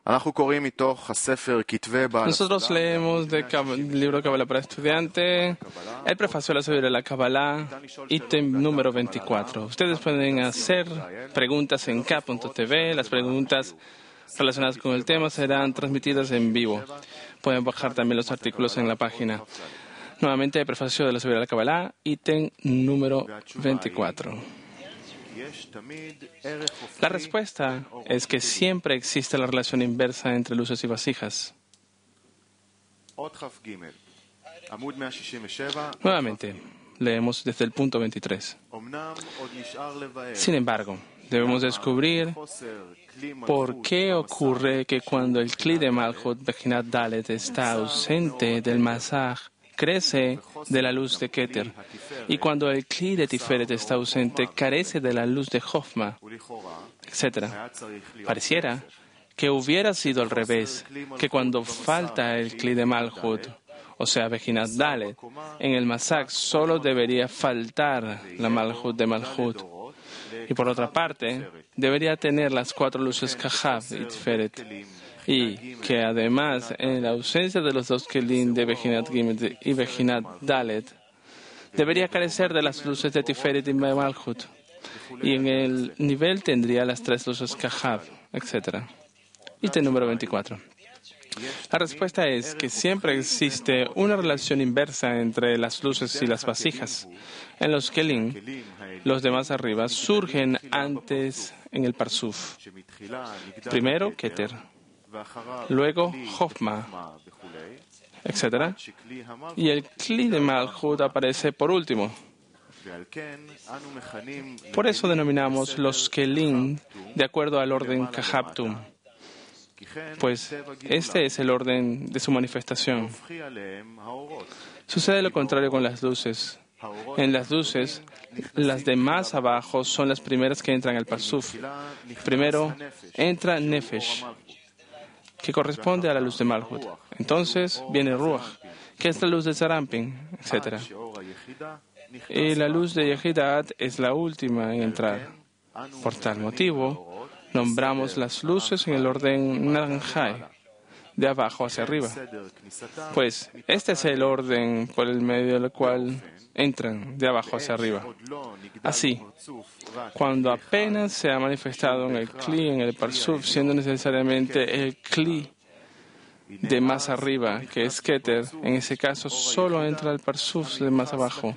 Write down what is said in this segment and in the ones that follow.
Nosotros leemos del libro Kabbalah para estudiante, el prefacio de la sabiduría de la Kabbalah, ítem número 24. Ustedes pueden hacer preguntas en K.tv. Las preguntas relacionadas con el tema serán transmitidas en vivo. Pueden bajar también los artículos en la página. Nuevamente, el prefacio de la sabiduría de la Kabbalah, ítem número 24. La respuesta es que siempre existe la relación inversa entre luces y vasijas. Nuevamente, leemos desde el punto 23. Sin embargo, debemos descubrir por qué ocurre que cuando el Kli de Malchut Bejinat Dalet está ausente del Masaj, crece de la luz de Keter, y cuando el Kli de Tiferet está ausente, carece de la luz de Jochma, etc. Pareciera que hubiera sido al revés, que cuando falta el Kli de Malchut, o sea, Bejinat Dalet, en el Masaj solo debería faltar la Malchut de Malchut. Y por otra parte, debería tener las cuatro luces Kahav y Tiferet. Y que además, en la ausencia de los dos Kelim de Bejinat Gimel y Bejinat Dalet, debería carecer de las luces de Tiferet y Malchut. Y en el nivel tendría las tres luces Kahav, etc. Ítem número 24. La respuesta es que siempre existe una relación inversa entre las luces y las vasijas. En los Kelim, los de más arriba surgen antes en el Parsuf. Primero Keter, luego Jochma, etc. Y el Kli de Malchut aparece por último. Por eso denominamos los Kelim de acuerdo al orden Kahabtum, pues este es el orden de su manifestación. Sucede lo contrario con las luces. En las luces, las de más abajo son las primeras que entran al Parsuf. Primero entra Nefesh, que corresponde a la luz de Malchut. Entonces viene Ruach, que es la luz de Zarampin, etc. Y la luz de Yehidat es la última en entrar. Por tal motivo, nombramos las luces en el orden Naranjai, de abajo hacia arriba. Pues este es el orden por el medio del cual entran de abajo hacia arriba. Así, cuando apenas se ha manifestado en el Kli, en el Parsuf, siendo necesariamente el Kli de más arriba, que es Keter, en ese caso solo entra el Parsuf de más abajo.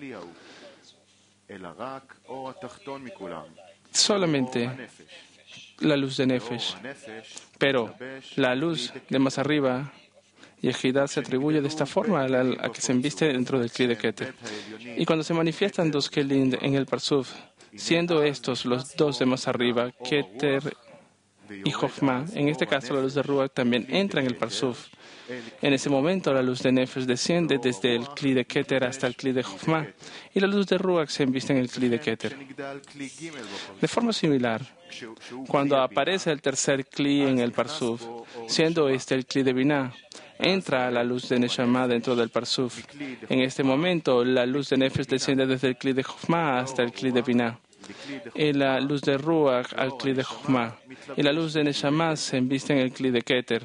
Solamente la luz de Nefesh. Pero la luz de más arriba, Yehidat, se atribuye de esta forma a que se embiste dentro del Kli de Keter. Y cuando se manifiestan dos Kelim en el Parsuf, siendo estos los dos de más arriba, Keter y Jochma, en este caso la luz de Ruach también entra en el Parsuf. En ese momento la luz de Nefesh desciende desde el Kli de Keter hasta el Kli de Jochma, y la luz de Ruach se embiste en el Kli de Keter. De forma similar, cuando aparece el tercer Kli en el Parsuf, siendo este el Kli de Binah, entra la luz de Neshama dentro del Parsuf. En este momento, la luz de Nefesh desciende desde el Kli de Jochma hasta el Kli de Binah, y la luz de Ruach al Kli de Jochma, y la luz de Neshama se embiste en el Kli de Keter.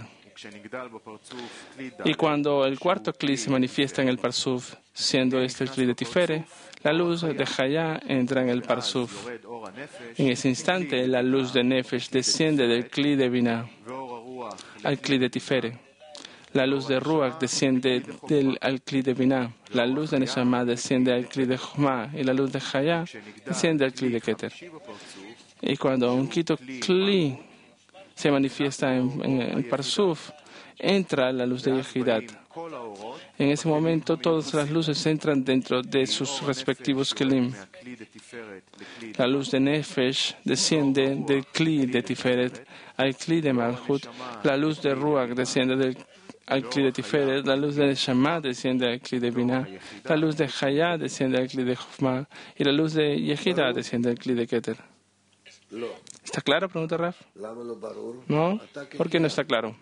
Y cuando el cuarto Kli se manifiesta en el Parsuf, siendo este el Kli de Tiferet, la luz de Hayá entra en el Parsuf. En ese instante, la luz de Nefesh desciende del Kli de Binah al Kli de Tiferet. La luz de Ruach desciende al Kli de Binah. La luz de Neshama desciende al Kli de Jochma. Y la luz de Hayá desciende al Kli de Keter. Y cuando un quinto Kli se manifiesta en el Parsuf, entra la luz de Yehidat. En ese momento, todas las luces entran dentro de sus respectivos Kelim. La luz de Nefesh desciende del Kli de Tiferet al Kli de Malchut. La luz de Ruach desciende al Kli de Tiferet. La luz de Neshama desciende al Kli de Binah. La luz de Hayá desciende al Kli de Jochma. Y la luz de Yehidat desciende al Kli de Keter. ¿Está claro? Pregunta Raf. ¿No? ¿Por qué no está claro?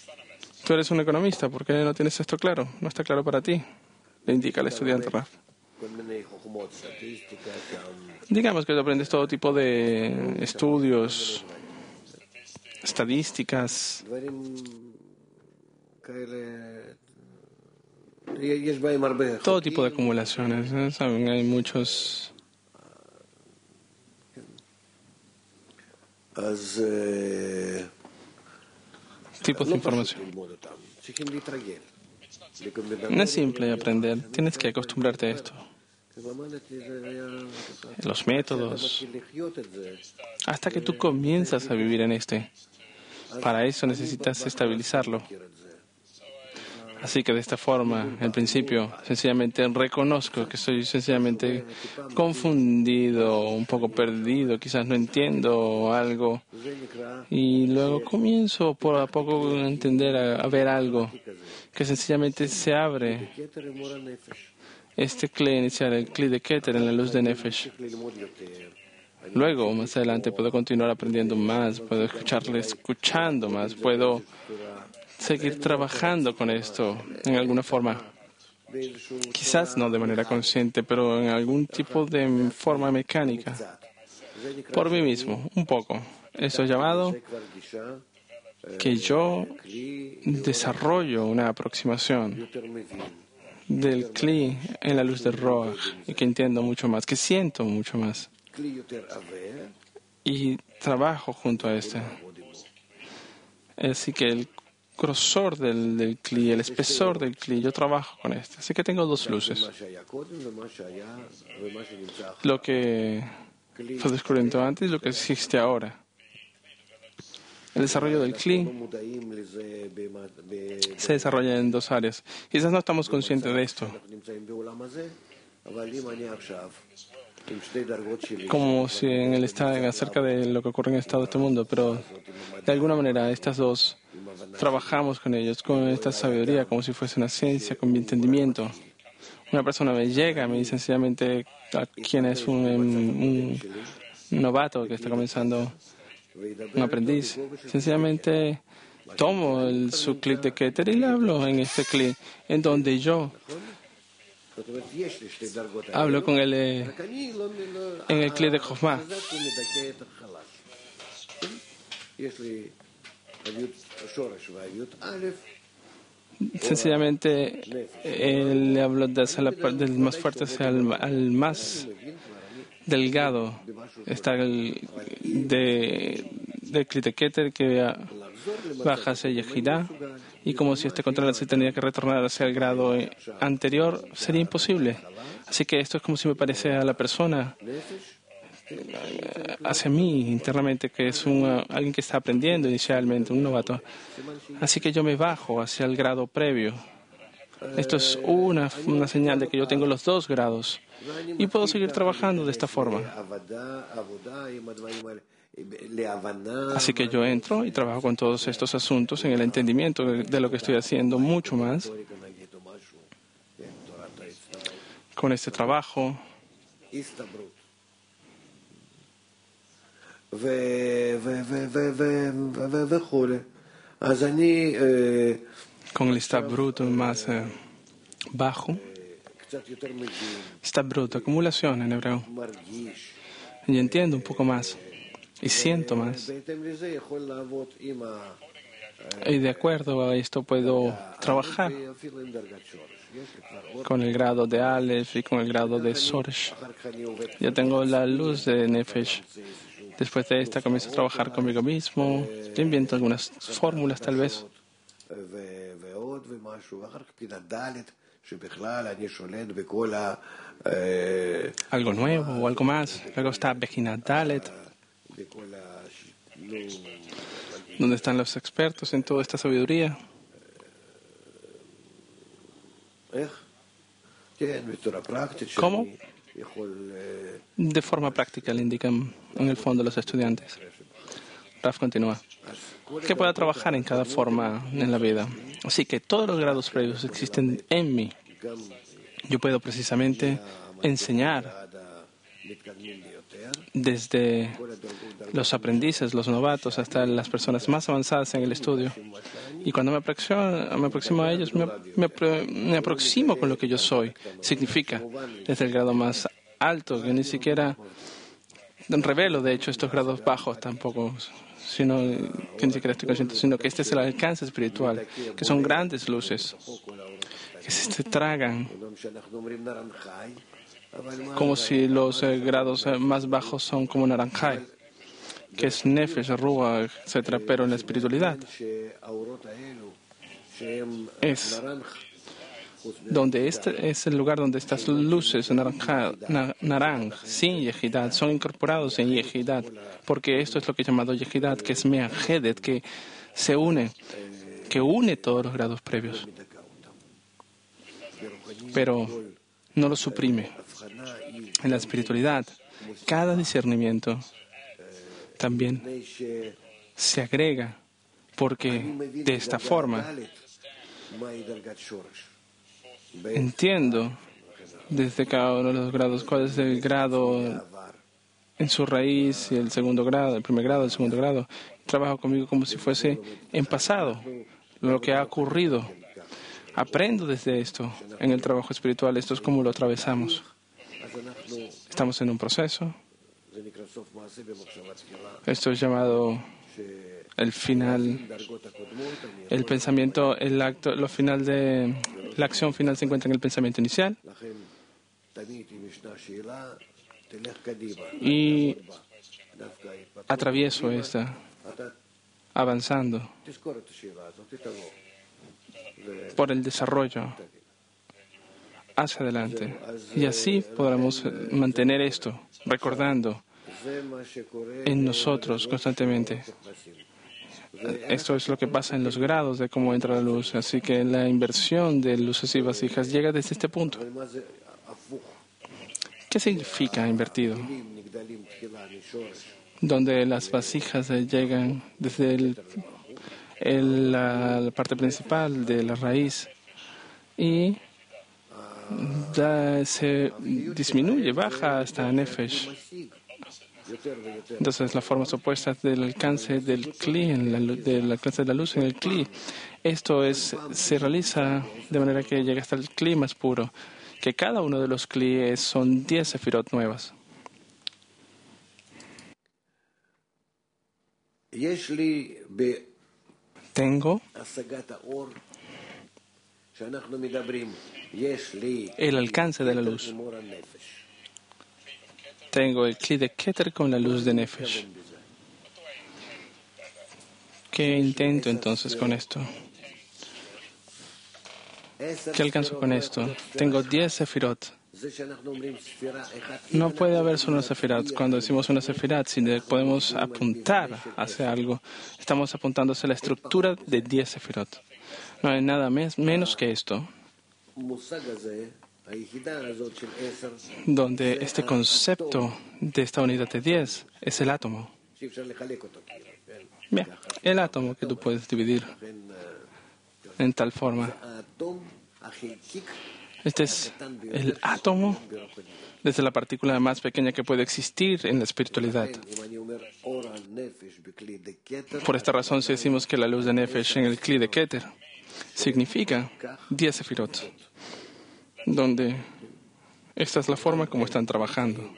Tú eres un economista, ¿por qué no tienes esto claro? ¿No está claro para ti? Le indica al estudiante Raf. Digamos que tú aprendes todo tipo de estudios, estadísticas, todo tipo de acumulaciones, ¿no? Saben, hay muchos tipos de información. No es simple aprender, tienes que acostumbrarte a esto. Los métodos, hasta que tú comienzas a vivir en este. Para eso necesitas estabilizarlo. Así que de esta forma, al principio, sencillamente reconozco que estoy sencillamente confundido, un poco perdido, quizás no entiendo algo. Y luego comienzo por a poco a entender, a ver algo, que sencillamente se abre. Este Kli inicial, el Kli de Keter en la luz de Nefesh. Luego, más adelante, puedo continuar aprendiendo más, puedo escucharle escuchando más, puedo seguir trabajando con esto en alguna forma. Quizás no de manera consciente, pero en algún tipo de forma mecánica. Por mí mismo, un poco. Eso es llamado que yo desarrollo una aproximación del Kli en la luz del Roach y que entiendo mucho más, que siento mucho más. Y trabajo junto a este. Así que el grosor del Kli, el espesor del Kli, yo trabajo con este. Así que tengo dos luces. Lo que fue descubriendo antes y lo que existe ahora. El desarrollo del Kli se desarrolla en dos áreas. Quizás no estamos conscientes de esto. Como si en el estado, acerca de lo que ocurre en el estado de este mundo, pero de alguna manera estas dos trabajamos con ellos, con esta sabiduría, como si fuese una ciencia, con mi entendimiento. Una persona me llega, me dice sencillamente a quién es un novato que está comenzando, un aprendiz. Sencillamente tomo su Kli de Keter y le hablo en este Kli, en donde yo hablo con él en el Kli de Chokhmah. Sencillamente le hablo del más fuerte al más delgado. Está el del Kli de Keter que baja hacia Yehidá, y como si este control se tendría que retornar hacia el grado anterior, sería imposible. Así que esto es como si me parece a la persona, hacia mí internamente, que es alguien que está aprendiendo inicialmente, un novato. Así que yo me bajo hacia el grado previo. Esto es una señal de que yo tengo los dos grados y puedo seguir trabajando de esta forma. Así que yo entro y trabajo con todos estos asuntos en el entendimiento de lo que estoy haciendo mucho más. Con este trabajo con el Istabruto más bajo, Istabruto, acumulación en hebreo, y entiendo un poco más y siento más, y de acuerdo a esto puedo trabajar con el grado de Aleph y con el grado de Soresh. Yo tengo la luz de Nefesh. Después de esta comienzo a trabajar conmigo mismo. Yo invento algunas fórmulas tal vez. Algo nuevo o algo más. Luego está Beginat Dalet, donde están los expertos en toda esta sabiduría. ¿Cómo? De forma práctica le indican en el fondo los estudiantes. Raf continúa. Que pueda trabajar en cada forma en la vida. Así que todos los grados previos existen en mí. Yo puedo precisamente enseñar desde los aprendices, los novatos, hasta las personas más avanzadas en el estudio. Y cuando me aproximo a ellos, me aproximo con lo que yo soy. Significa, desde el grado más alto, que ni siquiera revelo, de hecho, estos grados bajos tampoco, sino que ni siquiera estoy consciente, sino que este es el alcance espiritual, que son grandes luces, que se tragan, como si los grados más bajos son como Naranjai, que es Nefesh, Ruach, etc. Pero en la espiritualidad es donde este es el lugar donde estas luces naranja, sin Yehidad, son incorporados en Yehidad, porque esto es lo que he llamado Yehidad, que es Meahedet, que se une, que une todos los grados previos, pero no lo suprime. En la espiritualidad, cada discernimiento también se agrega, porque de esta forma entiendo desde cada uno de los grados cuál es el grado en su raíz, y el segundo grado, el primer grado, el segundo grado. Trabajo conmigo como si fuese en pasado, lo que ha ocurrido. Aprendo desde esto en el trabajo espiritual. Esto es como lo atravesamos. Estamos en un proceso. Esto es llamado el final, el pensamiento, el acto, lo final de la acción final se encuentra en el pensamiento inicial. Y atravieso esta, avanzando por el desarrollo hacia adelante. Y así podremos mantener esto, recordando en nosotros constantemente. Esto es lo que pasa en los grados de cómo entra la luz. Así que la inversión de luces y vasijas llega desde este punto. ¿Qué significa invertido? Donde las vasijas llegan desde la parte principal de la raíz y se disminuye, baja hasta Nefesh. Entonces, las formas opuestas del alcance del Kli, del alcance de la luz en el Kli. Esto se realiza de manera que llega hasta el Kli más puro, que cada uno de los Kli son 10 sefirot nuevas. Tengo el alcance de la luz. Tengo el Kli de Keter con la luz de Nefesh. ¿Qué intento entonces con esto? ¿Qué alcanzo con esto? Tengo 10 sefirot. No puede haber solo una sefirot. Cuando decimos una sefirot, si podemos apuntar hacia algo, estamos apuntando hacia la estructura de 10 sefirot. No hay nada menos que esto, donde este concepto de esta unidad de 10 es el átomo. Bien, el átomo que tú puedes dividir en tal forma. Este es el átomo desde la partícula más pequeña que puede existir en la espiritualidad. Por esta razón, si decimos que la luz de Nefesh en el Kli de Keter significa 10 sefirot, donde esta es la forma como están trabajando,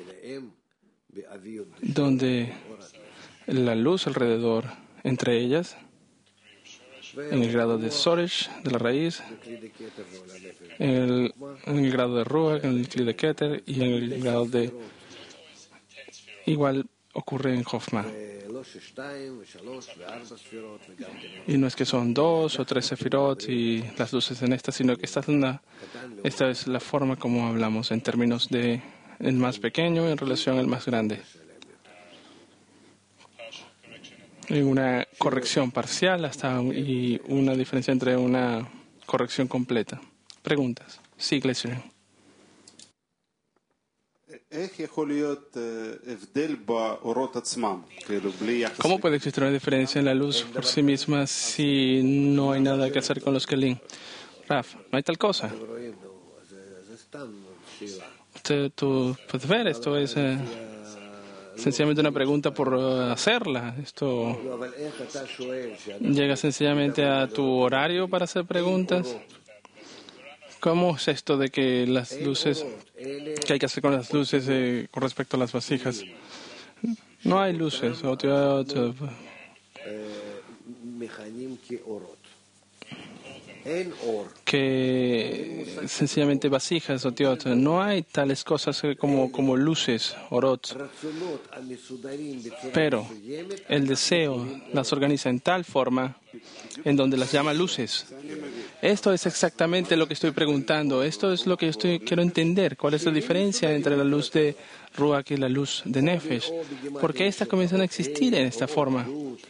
donde la luz alrededor, entre ellas, en el grado de Soresh, de la raíz, en el grado de Ruach, en el Kli de Keter, y en el grado de... Igual ocurre en Jochma. Y no es que son 2 o 3 sefirot y las luces en esta, sino que esta es la forma como hablamos en términos de el más pequeño en relación al más grande. Hay una corrección parcial y una diferencia entre una corrección completa. Preguntas. Sí, Glesser. ¿Cómo puede existir una diferencia en la luz por sí misma si no hay nada que hacer con los kelim? Raf, no hay tal cosa. Tú puedes ver, esto es sencillamente una pregunta por hacerla. Esto llega sencillamente a tu horario para hacer preguntas. ¿Cómo es esto de que las luces, qué hay que hacer con las luces con respecto a las vasijas? No hay luces. Que sencillamente vasijas, no hay tales cosas como luces, orot. Pero el deseo las organiza en tal forma en donde las llama luces. Esto es exactamente lo que estoy preguntando. Esto es lo que quiero entender. ¿Cuál es la diferencia entre la luz de Ruach y la luz de Nefesh? ¿Por qué estas comienzan a existir en esta forma?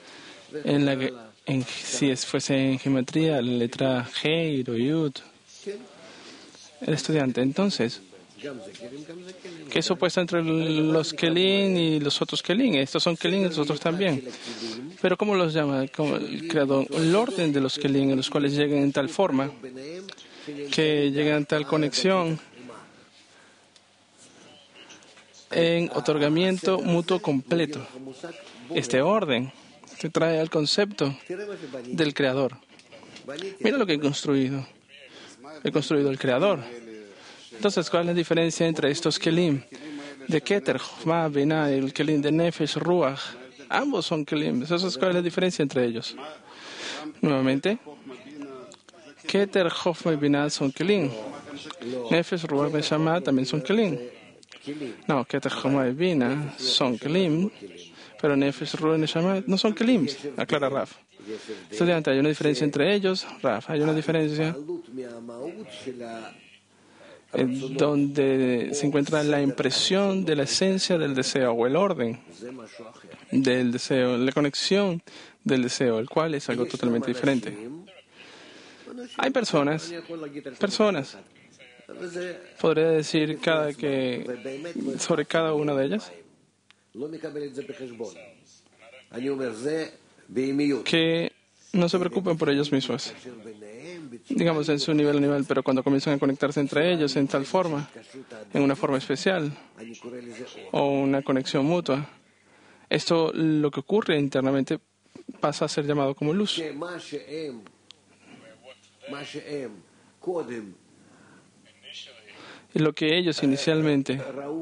Si fuese en geometría, la letra Hei o Yud, el estudiante. Entonces, ¿qué es opuesto entre los Kelim y los otros Kelim? Estos son Kelim y los otros también. Pero ¿cómo los llama como el Creador? El orden de los Kelim, en los cuales llegan en tal forma que llegan a tal conexión en otorgamiento mutuo completo. Este orden te trae al concepto del Creador. Mira lo que he construido. He construido el Creador. Entonces, ¿cuál es la diferencia entre estos Kelim? De Keter, Chokhmah, Binah, el Kelim de Nefesh, Ruach. Ambos son Kelim. Entonces, ¿cuál es la diferencia entre ellos? Nuevamente, Keter, Chokhmah y Binah son Kelim. Nefesh, Ruach, Neshama también son Kelim. No, Keter, Chokhmah y Binah son Kelim. Pero Nefesh, Ruach y Neshama no son Kelim, aclara Raf. Estudiante, ¿hay una diferencia entre ellos? Raf, hay una diferencia donde se encuentra la impresión de la esencia del deseo o el orden del deseo, la conexión del deseo, el cual es algo totalmente diferente. Hay personas, podría decir sobre cada una de ellas, que no se preocupen por ellos mismos, digamos en su nivel, pero cuando comienzan a conectarse entre ellos en tal forma, en una forma especial, o una conexión mutua, esto, lo que ocurre internamente, pasa a ser llamado como luz. Y lo que ellos inicialmente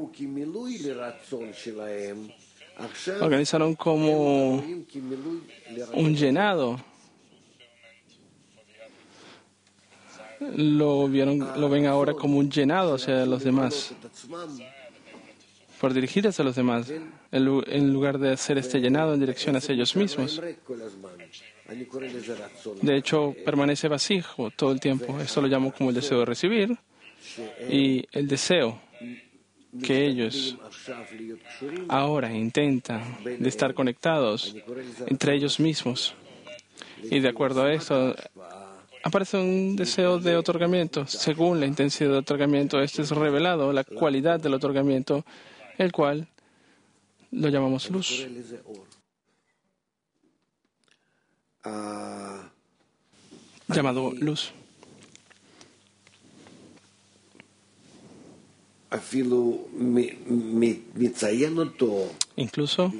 organizaron como un llenado, lo ven ahora como un llenado hacia los demás, por dirigir hacia los demás, en lugar de hacer este llenado en dirección hacia ellos mismos. De hecho, permanece vacío todo el tiempo. Esto lo llamo como el deseo de recibir y el deseo que ellos ahora intentan de estar conectados entre ellos mismos. Y de acuerdo a esto, aparece un deseo de otorgamiento. Según la intensidad de otorgamiento, este es revelado, la cualidad del otorgamiento, el cual lo llamamos luz. Llamado luz. Incluso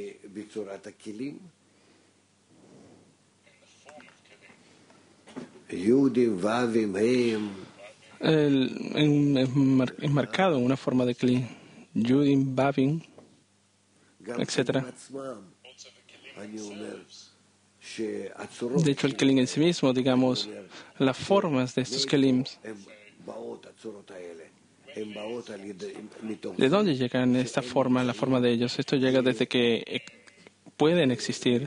enmarcado en una forma de Kli, Yudim, Vavim, etc. De hecho, el Kelim en sí mismo, digamos, las formas de estos Kelim, ¿de dónde llegan esta forma, la forma de ellos? Esto llega desde que pueden existir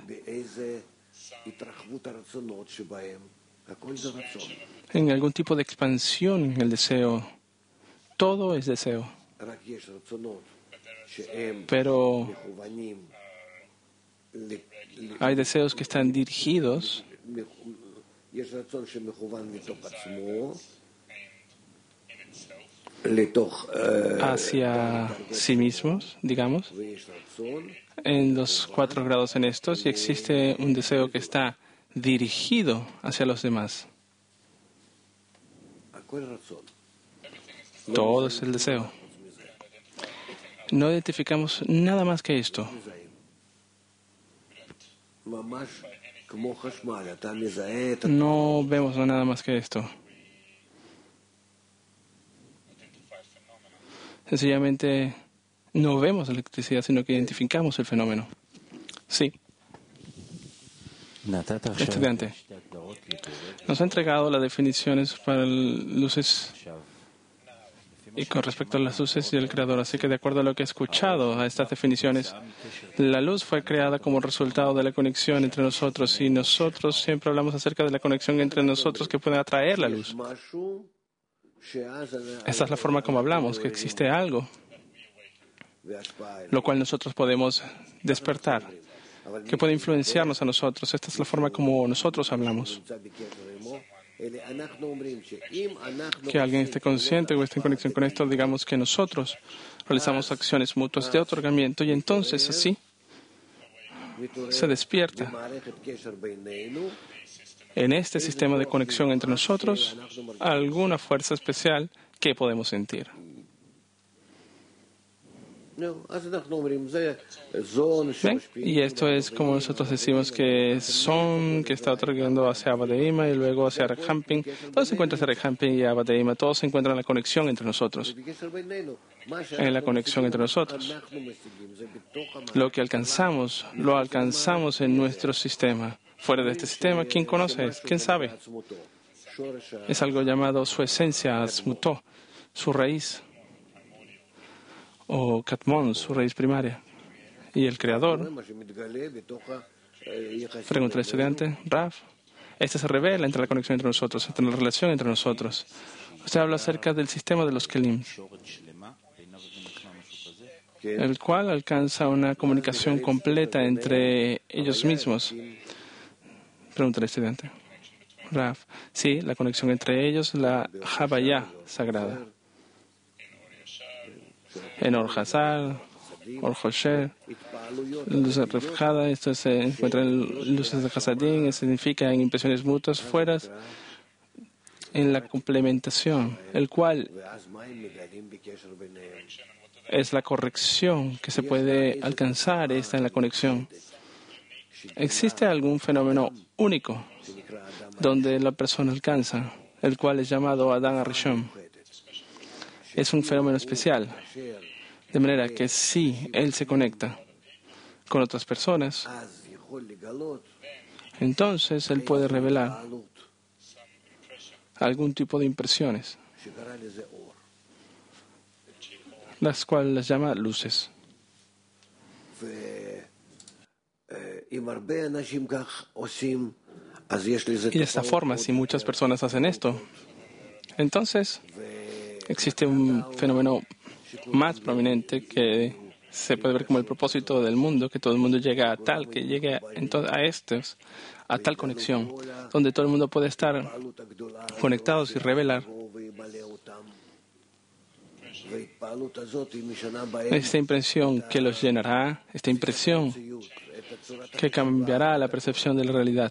en algún tipo de expansión en el deseo. Todo es deseo. Pero hay deseos que están dirigidos hacia sí mismos, digamos, en los 4 grados en estos, y existe un deseo que está dirigido hacia los demás. Todo es el deseo. No identificamos nada más que esto. No vemos nada más que esto. Sencillamente no vemos la electricidad, sino que identificamos el fenómeno. Sí. Estudiante, nos ha entregado las definiciones para luces y con respecto a las luces y el creador. Así que de acuerdo a lo que he escuchado a estas definiciones, la luz fue creada como resultado de la conexión entre nosotros y nosotros siempre hablamos acerca de la conexión entre nosotros que puede atraer la luz. Esta es la forma como hablamos, que existe algo, lo cual nosotros podemos despertar, que puede influenciarnos a nosotros. Esta es la forma como nosotros hablamos. Que alguien esté consciente o esté en conexión con esto, digamos que nosotros realizamos acciones mutuas de otorgamiento y entonces así se despierta en este sistema de conexión entre nosotros alguna fuerza especial que podemos sentir. ¿Ven? Y esto es como nosotros decimos que son, que está otorgando hacia Abba de Ima y luego hacia Rekhampin. Todo se encuentra hacia Rekhampin y Abba de Ima. Todo se encuentra en la conexión entre nosotros. En la conexión entre nosotros. Lo que alcanzamos, lo alcanzamos en nuestro sistema. Fuera de este sistema, ¿quién conoce? ¿Quién sabe? Es algo llamado su esencia, Asmutó, su raíz. O Katmon, su raíz primaria. Y el creador, pregunta el estudiante, Raf, este se revela entre la conexión entre nosotros, entre la relación entre nosotros. Usted habla acerca del sistema de los Kelim, el cual alcanza una comunicación completa entre ellos mismos. Pregunta el estudiante. Raf, sí, la conexión entre ellos, la Havaya sagrada. En Or Hazar, Or Hosher, luces reflejadas, esto se encuentra en luces de Hasadim, significa en impresiones mutuas fuera, en la complementación, el cual es la corrección que se puede alcanzar, está en la conexión. ¿Existe algún fenómeno único donde la persona alcanza, el cual es llamado Adán Arishon? Es un fenómeno especial, de manera que si él se conecta con otras personas, entonces él puede revelar algún tipo de impresiones, las cuales las llama luces. Y de esta forma, si muchas personas hacen esto, entonces existe un fenómeno más prominente que se puede ver como el propósito del mundo, que todo el mundo llega a tal, que llegue a tal conexión, donde todo el mundo puede estar conectados y revelar. Esta impresión que los llenará, esta impresión que cambiará la percepción de la realidad,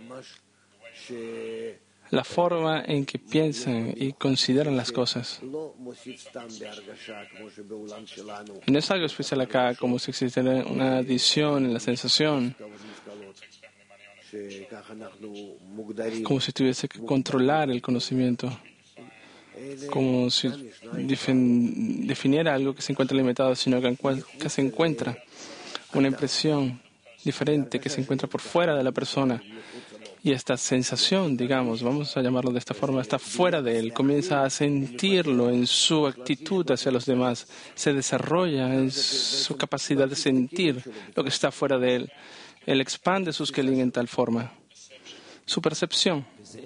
la forma en que piensan y consideran las cosas. Y no es algo especial acá, como si existiera una adición en la sensación, como si tuviese que controlar el conocimiento, como si definiera algo que se encuentra limitado, sino que se encuentra una impresión diferente que se encuentra por fuera de la persona. Y esta sensación, digamos, vamos a llamarlo de esta forma, está fuera de él, comienza a sentirlo en su actitud hacia los demás, se desarrolla en su capacidad de sentir lo que está fuera de él. Él expande sus kelim en tal forma. Su percepción.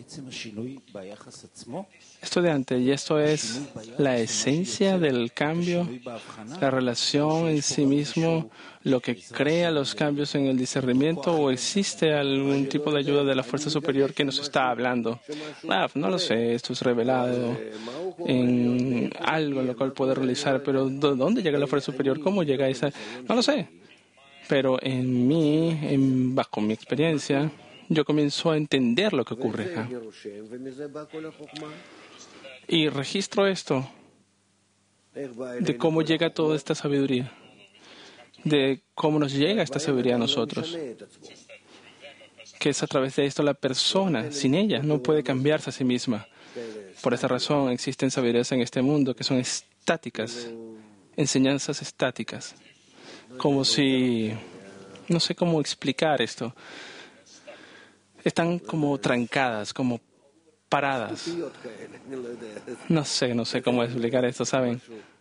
Estudiante, y esto es la esencia del cambio, la relación en sí mismo, lo que crea los cambios en el discernimiento, o existe algún tipo de ayuda de la fuerza superior que nos está hablando. No lo sé, esto es revelado en algo en lo cual puedo realizar, pero ¿dónde llega la fuerza superior? ¿Cómo llega esa? No lo sé. Pero bajo mi experiencia, yo comienzo a entender lo que ocurre acá. Y registro esto. de cómo llega toda esta sabiduría, de cómo nos llega esta sabiduría a nosotros, que es a través de esto la persona, sin ella, no puede cambiarse a sí misma. Por esta razón existen sabidurías en este mundo que son estáticas, enseñanzas estáticas, como si, no sé cómo explicar esto, están como trancadas, como paradas. No sé cómo explicar esto, ¿saben?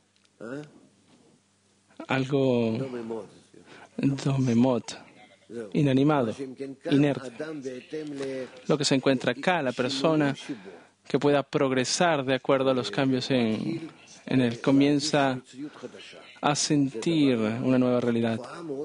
Algo domemot, inanimado, inerte. Lo que se encuentra acá, la persona que pueda progresar de acuerdo a los cambios en él, comienza a sentir una nueva realidad.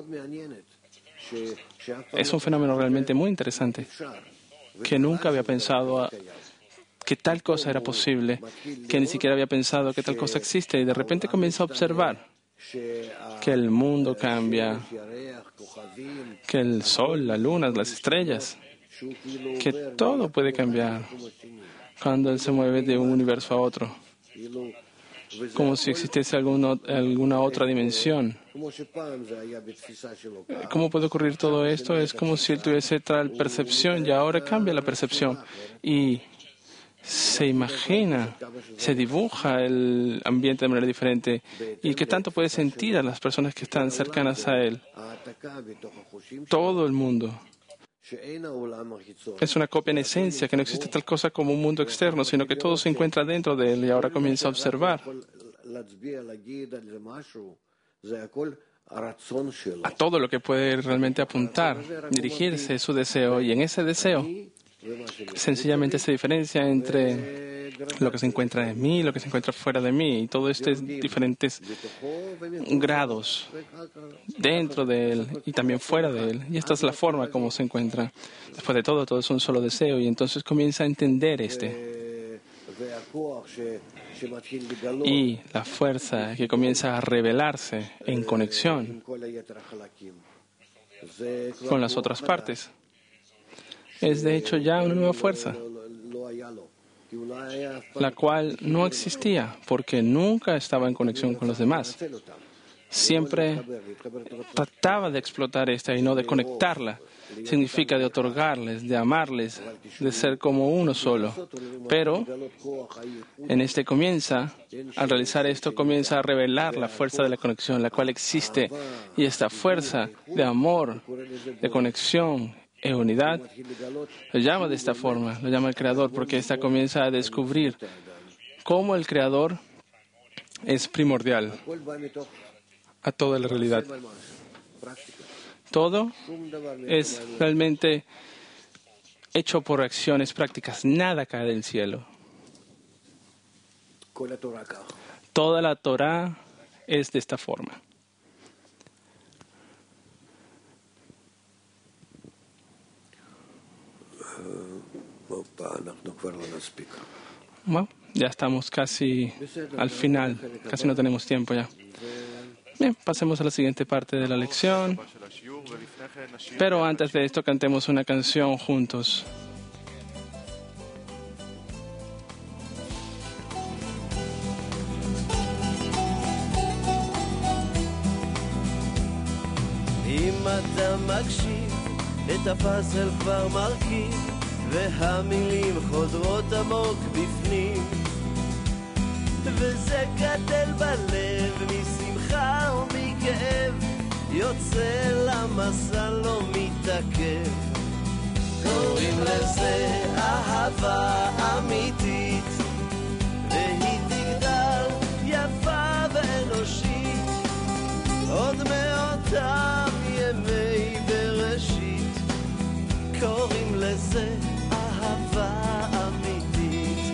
Es un fenómeno realmente muy interesante, que nunca había pensado que tal cosa era posible, que ni siquiera había pensado que tal cosa existe, y de repente comienza a observar que el mundo cambia, que el sol, la luna, las estrellas, que todo puede cambiar cuando él se mueve de un universo a otro, como si existiese alguna otra dimensión. ¿Cómo puede ocurrir todo esto? Es como si él tuviese tal percepción y ahora cambia la percepción y se imagina, se dibuja el ambiente de manera diferente. ¿Y qué tanto puede sentir a las personas que están cercanas a él? Todo el mundo es una copia en esencia, que no existe tal cosa como un mundo externo, sino que todo se encuentra dentro de él y ahora comienza a observar. A todo lo que puede realmente apuntar, dirigirse a su deseo, y en ese deseo sencillamente se diferencia entre lo que se encuentra en mí y lo que se encuentra fuera de mí, y todo esto es diferentes grados dentro de él y también fuera de él, y esta es la forma como se encuentra. Después de todo es un solo deseo, y entonces comienza a entender y la fuerza que comienza a revelarse en conexión con las otras partes es de hecho ya una nueva fuerza, la cual no existía porque nunca estaba en conexión con los demás. Siempre trataba de explotar esta y no de conectarla. Significa de otorgarles, de amarles, de ser como uno solo. Pero en este comienza, al realizar esto, comienza a revelar la fuerza de la conexión, la cual existe. Y esta fuerza de amor, de conexión e unidad, lo llama de esta forma, lo llama el Creador, porque esta comienza a descubrir cómo el Creador es primordial a toda la realidad. Todo es realmente hecho por acciones prácticas. Nada cae del cielo. Toda la Torah es de esta forma. Bueno, ya estamos casi al final, casi no tenemos tiempo ya. Bien, pasemos a la siguiente parte de la lección. Pero antes de esto, cantemos una canción juntos. אם אתה מקשיב, את הפאזל כבר מרכיב, והמילים חודרות עמוק בפנים, וזה גדל בלב משמחה ומכאב, יוצא למסע לא מתעכב. קוראים לזה אהבה אמיתית, והיא תגדל יפה ואנושית, עוד מאותם ימי בראשית. קוראים לזה אהבה אמיתית.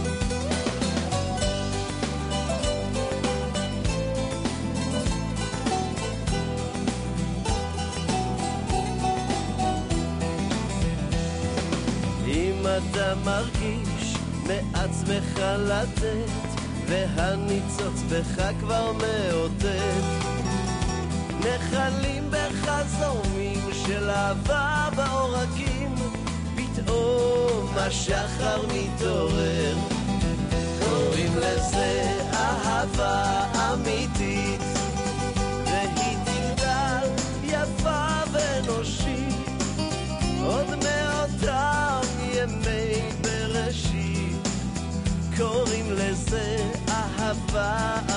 אם אתה מרגיש מעצמך לתת, והניצוץ בך כבר מאותת, נחלים בחזומים של אהבה בעורקים, פתאום השחר מתעורר. קוראים לזה אהבה אהבה אמיתית, והיא תגדל יפה ואנושית עוד מאותם ימי בראשית, קוראים לזה אהבה